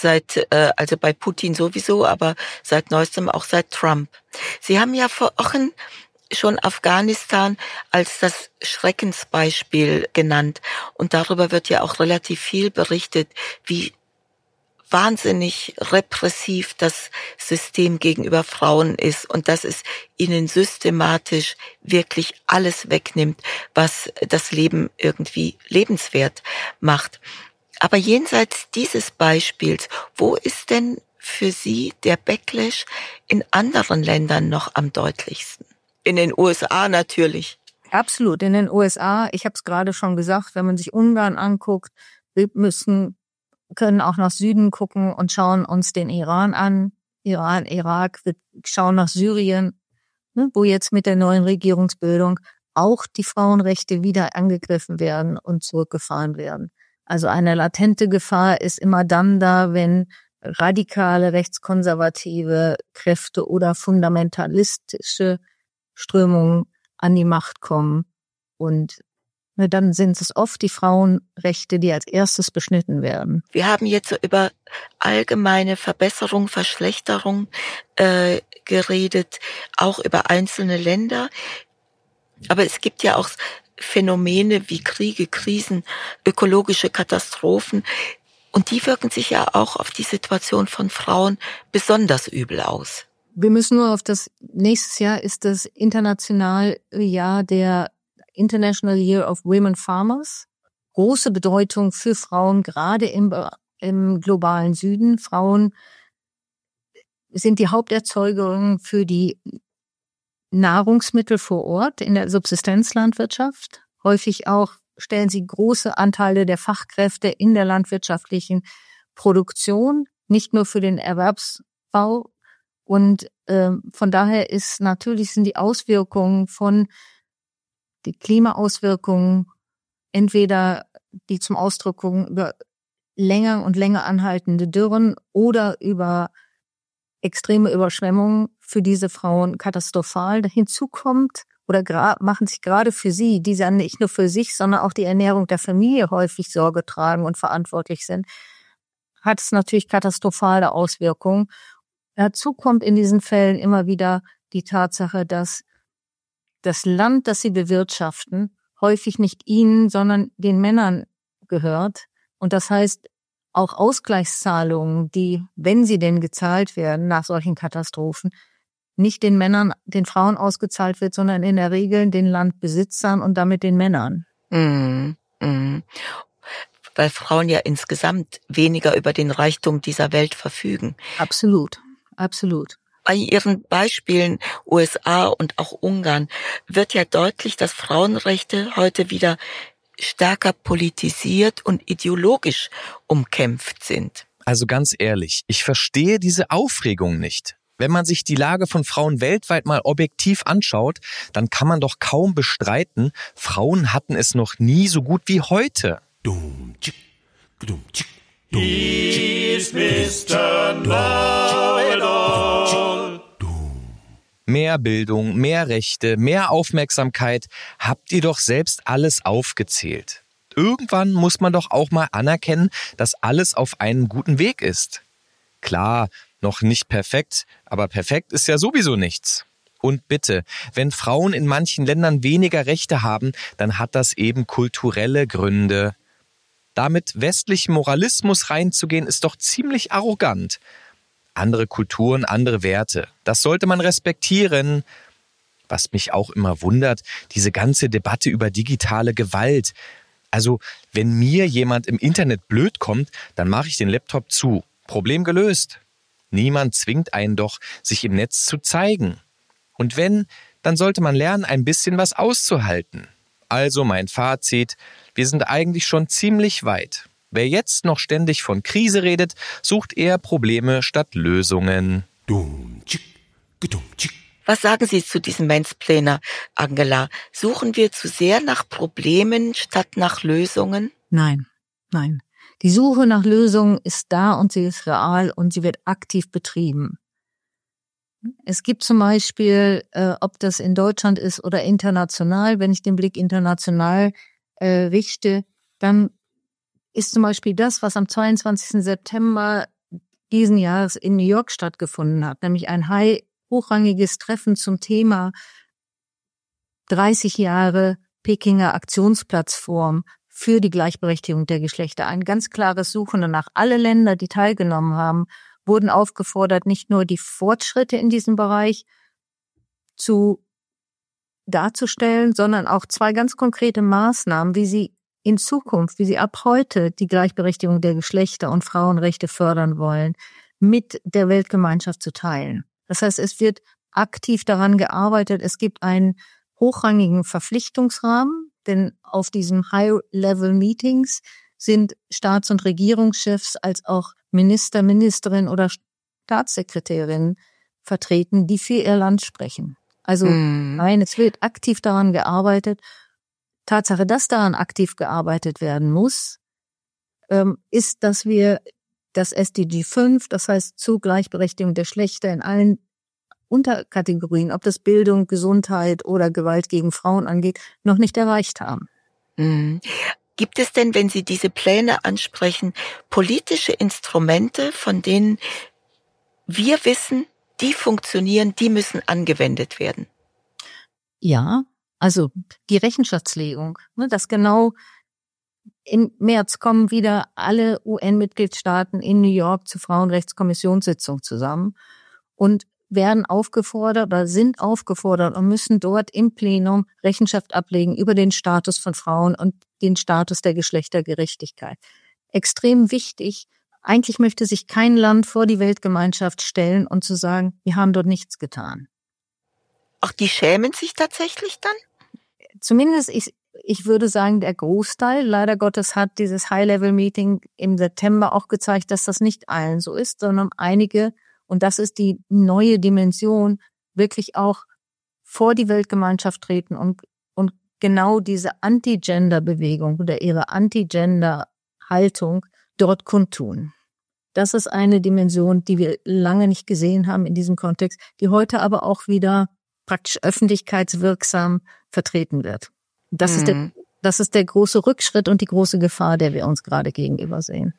Speaker 1: also bei Putin sowieso, aber seit neuestem auch seit Trump. Sie haben ja vor Wochen schon Afghanistan als das Schreckensbeispiel genannt. Und darüber wird ja auch relativ viel berichtet, wie wahnsinnig repressiv das System gegenüber Frauen ist und dass es ihnen systematisch wirklich alles wegnimmt, was das Leben irgendwie lebenswert macht. Aber jenseits dieses Beispiels, wo ist denn für Sie der Backlash in anderen Ländern noch am deutlichsten? In den USA natürlich.
Speaker 2: Absolut, in den USA. Ich habe es gerade schon gesagt, wenn man sich Ungarn anguckt, wir können auch nach Süden gucken und schauen uns den Iran an. Iran, Irak, wir schauen nach Syrien, wo jetzt mit der neuen Regierungsbildung auch die Frauenrechte wieder angegriffen werden und zurückgefahren werden. Also eine latente Gefahr ist immer dann da, wenn radikale, rechtskonservative Kräfte oder fundamentalistische Strömungen an die Macht kommen. Und dann sind es oft die Frauenrechte, die als erstes beschnitten werden.
Speaker 1: Wir haben jetzt so über allgemeine Verbesserung, Verschlechterung geredet, auch über einzelne Länder. Aber es gibt ja auch Phänomene wie Kriege, Krisen, ökologische Katastrophen. Und die wirken sich ja auch auf die Situation von Frauen besonders übel aus.
Speaker 2: Wir müssen nur auf nächstes Jahr ist das international Jahr der International Year of Women Farmers. Große Bedeutung für Frauen, gerade im globalen Süden. Frauen sind die Haupterzeugerin für die Nahrungsmittel vor Ort in der Subsistenzlandwirtschaft. Häufig auch stellen sie große Anteile der Fachkräfte in der landwirtschaftlichen Produktion, nicht nur für den Erwerbsbau. Und von daher sind die Auswirkungen die Klimaauswirkungen entweder die zum Ausdruck kommen über länger und länger anhaltende Dürren oder über extreme Überschwemmungen für diese Frauen katastrophal. Hinzu kommt oder machen sich gerade für sie, die dann nicht nur für sich, sondern auch die Ernährung der Familie häufig Sorge tragen und verantwortlich sind, hat es natürlich katastrophale Auswirkungen. Dazu kommt in diesen Fällen immer wieder die Tatsache, dass das Land, das sie bewirtschaften, häufig nicht ihnen, sondern den Männern gehört. Und das heißt, auch Ausgleichszahlungen, die, wenn sie denn gezahlt werden nach solchen Katastrophen, nicht den Frauen ausgezahlt wird, sondern in der Regel den Landbesitzern und damit den Männern.
Speaker 1: Weil Frauen ja insgesamt weniger über den Reichtum dieser Welt verfügen.
Speaker 2: Absolut, absolut.
Speaker 1: Bei Ihren Beispielen USA und auch Ungarn wird ja deutlich, dass Frauenrechte heute wieder stärker politisiert und ideologisch umkämpft sind.
Speaker 4: Also ganz ehrlich, ich verstehe diese Aufregung nicht. Wenn man sich die Lage von Frauen weltweit mal objektiv anschaut, dann kann man doch kaum bestreiten, Frauen hatten es noch nie so gut wie heute. He's Mr. Know-it-all. Mehr Bildung, mehr Rechte, mehr Aufmerksamkeit, habt ihr doch selbst alles aufgezählt. Irgendwann muss man doch auch mal anerkennen, dass alles auf einem guten Weg ist. Klar, noch nicht perfekt, aber perfekt ist ja sowieso nichts. Und bitte, wenn Frauen in manchen Ländern weniger Rechte haben, dann hat das eben kulturelle Gründe. Da mit westlichem Moralismus reinzugehen, ist doch ziemlich arrogant. Andere Kulturen, andere Werte. Das sollte man respektieren. Was mich auch immer wundert, diese ganze Debatte über digitale Gewalt. Also, wenn mir jemand im Internet blöd kommt, dann mache ich den Laptop zu. Problem gelöst. Niemand zwingt einen doch, sich im Netz zu zeigen. Und wenn, dann sollte man lernen, ein bisschen was auszuhalten. Also mein Fazit, wir sind eigentlich schon ziemlich weit. Wer jetzt noch ständig von Krise redet, sucht eher Probleme statt Lösungen.
Speaker 1: Was sagen Sie zu diesem Mansplainer, Angela? Suchen wir zu sehr nach Problemen statt nach Lösungen?
Speaker 2: Nein. Die Suche nach Lösungen ist da und sie ist real und sie wird aktiv betrieben. Es gibt zum Beispiel, ob das in Deutschland ist oder international, wenn ich den Blick international richte, dann ist zum Beispiel das, was am 22. September diesen Jahres in New York stattgefunden hat, nämlich ein hochrangiges Treffen zum Thema 30 Jahre Pekinger Aktionsplattform für die Gleichberechtigung der Geschlechter. Ein ganz klares Suchen danach. Alle Länder, die teilgenommen haben, wurden aufgefordert, nicht nur die Fortschritte in diesem Bereich darzustellen, sondern auch 2 ganz konkrete Maßnahmen, wie sie in Zukunft, wie sie ab heute die Gleichberechtigung der Geschlechter und Frauenrechte fördern wollen, mit der Weltgemeinschaft zu teilen. Das heißt, es wird aktiv daran gearbeitet. Es gibt einen hochrangigen Verpflichtungsrahmen, denn auf diesen High-Level-Meetings sind Staats- und Regierungschefs als auch Minister, Ministerinnen oder Staatssekretärinnen vertreten, die für ihr Land sprechen. Also nein, es wird aktiv daran gearbeitet. Tatsache, dass daran aktiv gearbeitet werden muss, ist, dass wir das SDG 5, das heißt zur Gleichberechtigung der Geschlechter in allen Unterkategorien, ob das Bildung, Gesundheit oder Gewalt gegen Frauen angeht, noch nicht erreicht haben.
Speaker 1: Gibt es denn, wenn Sie diese Pläne ansprechen, politische Instrumente, von denen wir wissen, die funktionieren, die müssen angewendet werden?
Speaker 2: Ja, also die Rechenschaftslegung, das genau im März kommen wieder alle UN-Mitgliedstaaten in New York zur Frauenrechtskommissionssitzung zusammen und werden aufgefordert oder sind aufgefordert und müssen dort im Plenum Rechenschaft ablegen über den Status von Frauen und den Status der Geschlechtergerechtigkeit. Extrem wichtig. Eigentlich möchte sich kein Land vor die Weltgemeinschaft stellen und zu sagen, wir haben dort nichts getan.
Speaker 1: Ach, die schämen sich tatsächlich dann?
Speaker 2: Zumindest, ich würde sagen, der Großteil. Leider Gottes hat dieses High-Level-Meeting im September auch gezeigt, dass das nicht allen so ist, sondern einige, und das ist die neue Dimension, wirklich auch vor die Weltgemeinschaft treten und genau diese Anti-Gender-Bewegung oder ihre Anti-Gender-Haltung dort kundtun. Das ist eine Dimension, die wir lange nicht gesehen haben in diesem Kontext, die heute aber auch wieder praktisch öffentlichkeitswirksam vertreten wird. Das ist der große Rückschritt und die große Gefahr, der wir uns gerade gegenüber sehen.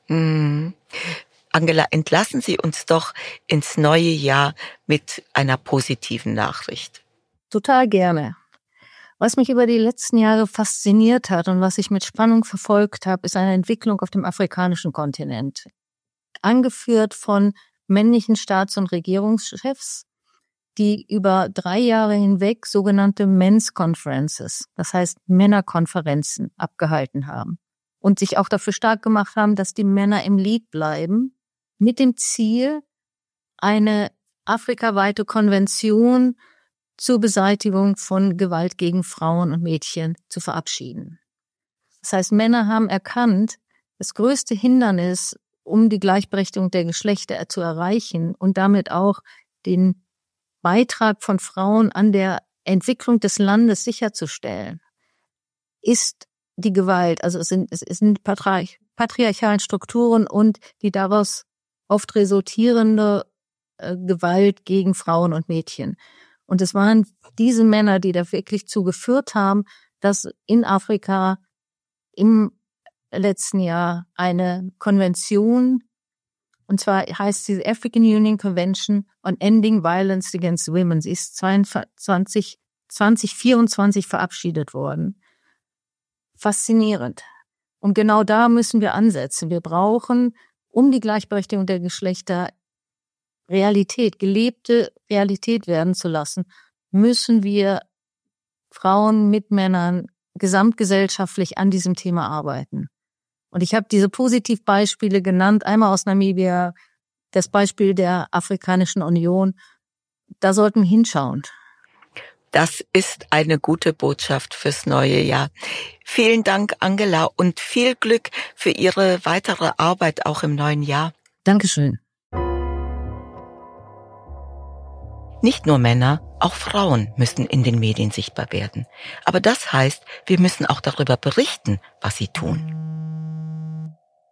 Speaker 1: Angela, entlassen Sie uns doch ins neue Jahr mit einer positiven Nachricht.
Speaker 2: Total gerne. Was mich über die letzten Jahre fasziniert hat und was ich mit Spannung verfolgt habe, ist eine Entwicklung auf dem afrikanischen Kontinent. Angeführt von männlichen Staats- und Regierungschefs, die über 3 Jahre hinweg sogenannte Men's Conferences, das heißt Männerkonferenzen, abgehalten haben und sich auch dafür stark gemacht haben, dass die Männer im Lied bleiben, mit dem Ziel, eine afrikaweite Konvention zur Beseitigung von Gewalt gegen Frauen und Mädchen zu verabschieden. Das heißt, Männer haben erkannt, das größte Hindernis, um die Gleichberechtigung der Geschlechter zu erreichen und damit auch den Beitrag von Frauen an der Entwicklung des Landes sicherzustellen, ist die Gewalt. Also es sind patriarchalen Strukturen und die daraus oft resultierende Gewalt gegen Frauen und Mädchen. Und es waren diese Männer, die da wirklich zugeführt haben, dass in Afrika im letzten Jahr eine Konvention, und zwar heißt sie African Union Convention on Ending Violence Against Women, sie ist 2024 verabschiedet worden. Faszinierend. Und genau da müssen wir ansetzen. Wir brauchen, um die Gleichberechtigung der Geschlechter gelebte Realität werden zu lassen, müssen wir Frauen mit Männern gesamtgesellschaftlich an diesem Thema arbeiten. Und ich habe diese Positivbeispiele genannt, einmal aus Namibia, das Beispiel der Afrikanischen Union. Da sollten wir hinschauen.
Speaker 1: Das ist eine gute Botschaft fürs neue Jahr. Vielen Dank, Angela, und viel Glück für Ihre weitere Arbeit auch im neuen Jahr.
Speaker 2: Dankeschön.
Speaker 1: Nicht nur Männer, auch Frauen müssen in den Medien sichtbar werden. Aber das heißt, wir müssen auch darüber berichten, was sie tun.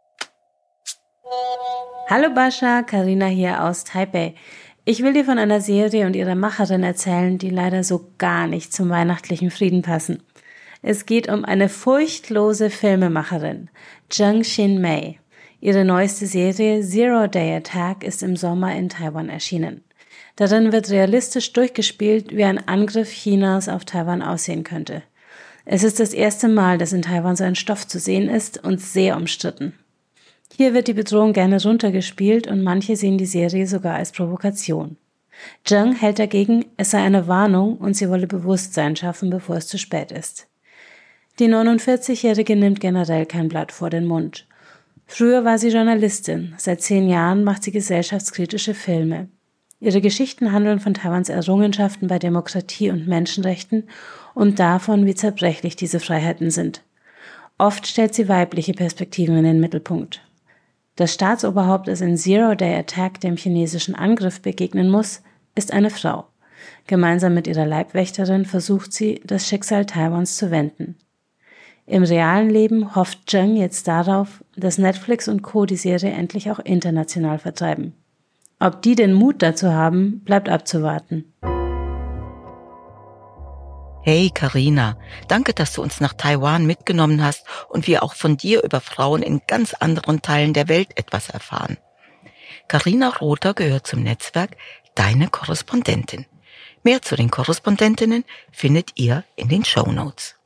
Speaker 5: Hallo Bascha, Karina hier aus Taipei. Ich will dir von einer Serie und ihrer Macherin erzählen, die leider so gar nicht zum weihnachtlichen Frieden passen. Es geht um eine furchtlose Filmemacherin, Zheng Xin-Mei. Ihre neueste Serie Zero Day Attack ist im Sommer in Taiwan erschienen. Darin wird realistisch durchgespielt, wie ein Angriff Chinas auf Taiwan aussehen könnte. Es ist das erste Mal, dass in Taiwan so ein Stoff zu sehen ist und sehr umstritten. Hier wird die Bedrohung gerne runtergespielt und manche sehen die Serie sogar als Provokation. Zheng hält dagegen, es sei eine Warnung und sie wolle Bewusstsein schaffen, bevor es zu spät ist. Die 49-Jährige nimmt generell kein Blatt vor den Mund. Früher war sie Journalistin, seit 10 Jahren macht sie gesellschaftskritische Filme. Ihre Geschichten handeln von Taiwans Errungenschaften bei Demokratie und Menschenrechten und davon, wie zerbrechlich diese Freiheiten sind. Oft stellt sie weibliche Perspektiven in den Mittelpunkt. Das Staatsoberhaupt, das in Zero Day Attack dem chinesischen Angriff begegnen muss, ist eine Frau. Gemeinsam mit ihrer Leibwächterin versucht sie, das Schicksal Taiwans zu wenden. Im realen Leben hofft Zheng jetzt darauf, dass Netflix und Co. die Serie endlich auch international vertreiben. Ob die den Mut dazu haben, bleibt abzuwarten.
Speaker 1: Hey Karina, danke, dass du uns nach Taiwan mitgenommen hast und wir auch von dir über Frauen in ganz anderen Teilen der Welt etwas erfahren. Karina Rother gehört zum Netzwerk Deine Korrespondentin. Mehr zu den Korrespondentinnen findet ihr in den Shownotes.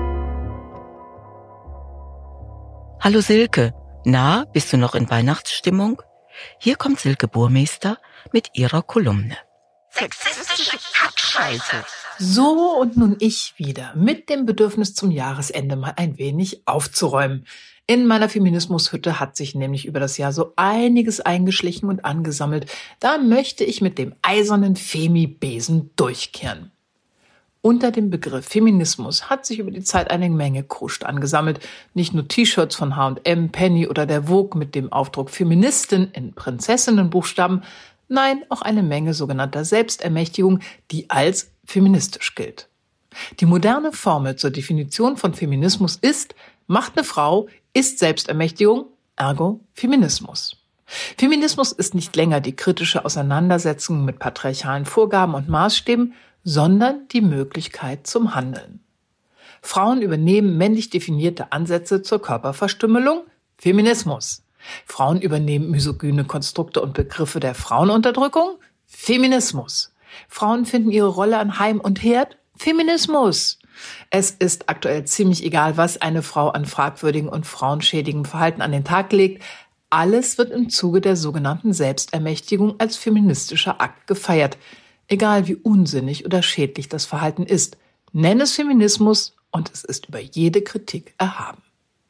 Speaker 1: Hallo Silke, na, bist du noch in Weihnachtsstimmung? Hier kommt Silke Burmeister mit ihrer Kolumne.
Speaker 6: Sexistische Kackscheiße. So, und nun ich wieder mit dem Bedürfnis zum Jahresende mal ein wenig aufzuräumen. In meiner Feminismushütte hat sich nämlich über das Jahr so einiges eingeschlichen und angesammelt. Da möchte ich mit dem eisernen Femi-Besen durchkehren. Unter dem Begriff Feminismus hat sich über die Zeit eine Menge Kruscht angesammelt. Nicht nur T-Shirts von H&M, Penny oder der Vogue mit dem Aufdruck Feministin in Prinzessinnenbuchstaben. Nein, auch eine Menge sogenannter Selbstermächtigung, die als feministisch gilt. Die moderne Formel zur Definition von Feminismus ist, macht eine Frau, ist Selbstermächtigung, ergo Feminismus. Feminismus ist nicht länger die kritische Auseinandersetzung mit patriarchalen Vorgaben und Maßstäben, sondern die Möglichkeit zum Handeln. Frauen übernehmen männlich definierte Ansätze zur Körperverstümmelung, Feminismus. Frauen übernehmen misogyne Konstrukte und Begriffe der Frauenunterdrückung, Feminismus. Frauen finden ihre Rolle an Heim und Herd, Feminismus. Es ist aktuell ziemlich egal, was eine Frau an fragwürdigem und frauenschädigem Verhalten an den Tag legt. Alles wird im Zuge der sogenannten Selbstermächtigung als feministischer Akt gefeiert. Egal wie unsinnig oder schädlich das Verhalten ist, nenn es Feminismus und es ist über jede Kritik erhaben.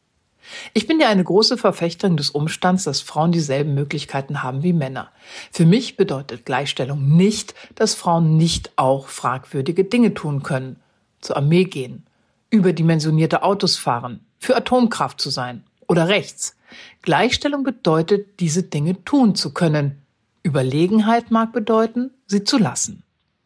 Speaker 6: Ich bin ja eine große Verfechterin des Umstands, dass Frauen dieselben Möglichkeiten haben wie Männer. Für mich bedeutet Gleichstellung nicht, dass Frauen nicht auch fragwürdige Dinge tun können. Zur Armee gehen, überdimensionierte Autos fahren, für Atomkraft zu sein oder rechts. Gleichstellung bedeutet, diese Dinge tun zu können. Überlegenheit mag bedeuten, sie zu lassen.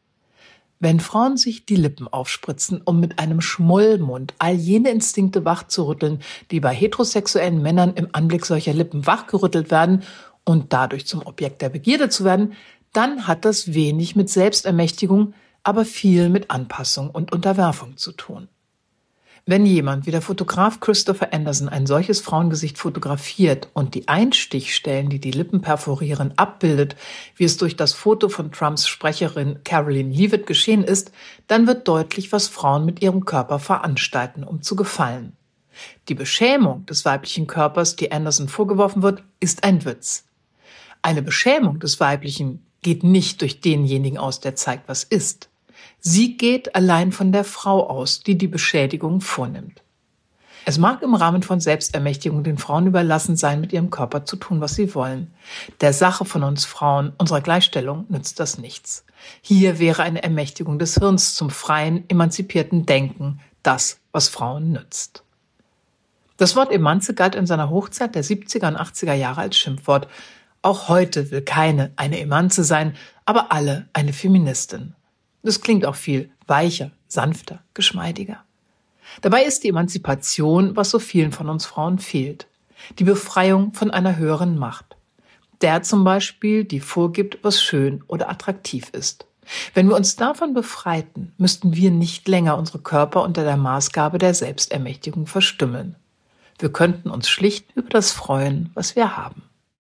Speaker 6: Wenn Frauen sich die Lippen aufspritzen, um mit einem Schmollmund all jene Instinkte wachzurütteln, die bei heterosexuellen Männern im Anblick solcher Lippen wachgerüttelt werden und dadurch zum Objekt der Begierde zu werden, dann hat das wenig mit Selbstermächtigung, aber viel mit Anpassung und Unterwerfung zu tun. Wenn jemand wie der Fotograf Christopher Anderson ein solches Frauengesicht fotografiert und die Einstichstellen, die die Lippen perforieren, abbildet, wie es durch das Foto von Trumps Sprecherin Caroline Leavitt geschehen ist, dann wird deutlich, was Frauen mit ihrem Körper veranstalten, um zu gefallen. Die Beschämung des weiblichen Körpers, die Anderson vorgeworfen wird, ist ein Witz. Eine Beschämung des Weiblichen geht nicht durch denjenigen aus, der zeigt, was ist. Sie geht allein von der Frau aus, die die Beschädigung vornimmt. Es mag im Rahmen von Selbstermächtigung den Frauen überlassen sein, mit ihrem Körper zu tun, was sie wollen. Der Sache von uns Frauen, unserer Gleichstellung, nützt das nichts. Hier wäre eine Ermächtigung des Hirns zum freien, emanzipierten Denken das, was Frauen nützt. Das Wort Emanze galt in seiner Hochzeit der 70er und 80er Jahre als Schimpfwort. Auch heute will keine eine Emanze sein, aber alle eine Feministin. Das klingt auch viel weicher, sanfter, geschmeidiger. Dabei ist die Emanzipation, was so vielen von uns Frauen fehlt. Die Befreiung von einer höheren Macht. Der zum Beispiel, die vorgibt, was schön oder attraktiv ist. Wenn wir uns davon befreiten, müssten wir nicht länger unsere Körper unter der Maßgabe der Selbstermächtigung verstümmeln. Wir könnten uns schlicht über das freuen, was wir haben.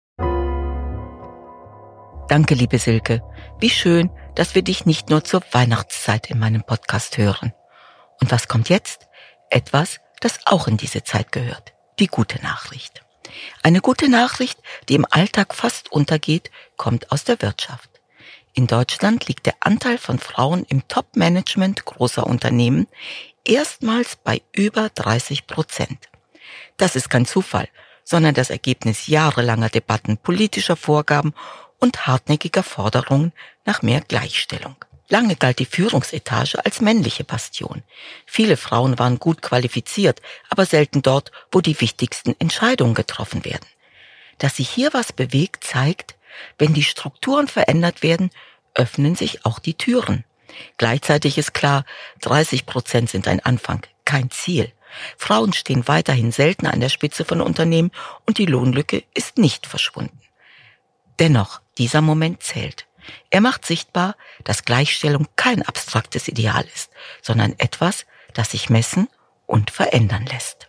Speaker 1: Danke, liebe Silke. Wie schön, dass wir dich nicht nur zur Weihnachtszeit in meinem Podcast hören. Und was kommt jetzt? Etwas, das auch in diese Zeit gehört. Die gute Nachricht. Eine gute Nachricht, die im Alltag fast untergeht, kommt aus der Wirtschaft. In Deutschland liegt der Anteil von Frauen im Top-Management großer Unternehmen erstmals bei über 30%. Das ist kein Zufall, sondern das Ergebnis jahrelanger Debatten, politischer Vorgaben und hartnäckiger Forderungen nach mehr Gleichstellung. Lange galt die Führungsetage als männliche Bastion. Viele Frauen waren gut qualifiziert, aber selten dort, wo die wichtigsten Entscheidungen getroffen werden. Dass sich hier was bewegt, zeigt, wenn die Strukturen verändert werden, öffnen sich auch die Türen. Gleichzeitig ist klar, 30% sind ein Anfang, kein Ziel. Frauen stehen weiterhin selten an der Spitze von Unternehmen und die Lohnlücke ist nicht verschwunden. Dennoch, dieser Moment zählt. Er macht sichtbar, dass Gleichstellung kein abstraktes Ideal ist, sondern etwas, das sich messen und verändern lässt.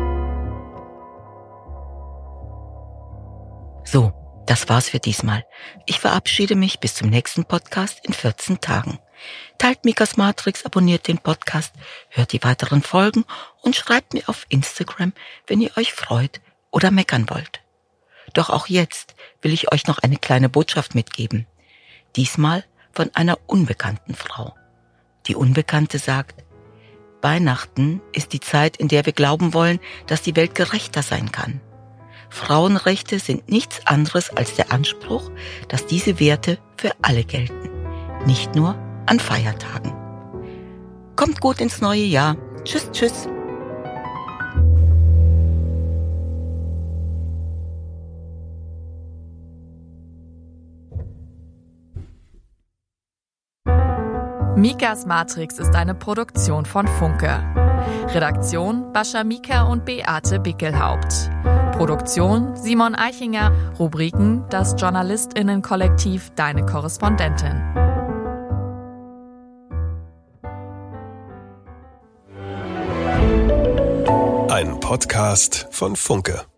Speaker 1: So, das war's für diesmal. Ich verabschiede mich bis zum nächsten Podcast in 14 Tagen. Teilt Mikas Matrix, abonniert den Podcast, hört die weiteren Folgen und schreibt mir auf Instagram, wenn ihr euch freut oder meckern wollt. Doch auch jetzt will ich euch noch eine kleine Botschaft mitgeben. Diesmal von einer unbekannten Frau. Die Unbekannte sagt: Weihnachten ist die Zeit, in der wir glauben wollen, dass die Welt gerechter sein kann. Frauenrechte sind nichts anderes als der Anspruch, dass diese Werte für alle gelten, nicht nur an Feiertagen. Kommt gut ins neue Jahr. Tschüss, tschüss.
Speaker 7: Mikas Matrix ist eine Produktion von Funke. Redaktion Bascha Mika und Beate Bickelhaupt. Produktion Simon Eichinger. Rubriken das JournalistInnen-Kollektiv Deine Korrespondentin.
Speaker 8: Ein Podcast von Funke.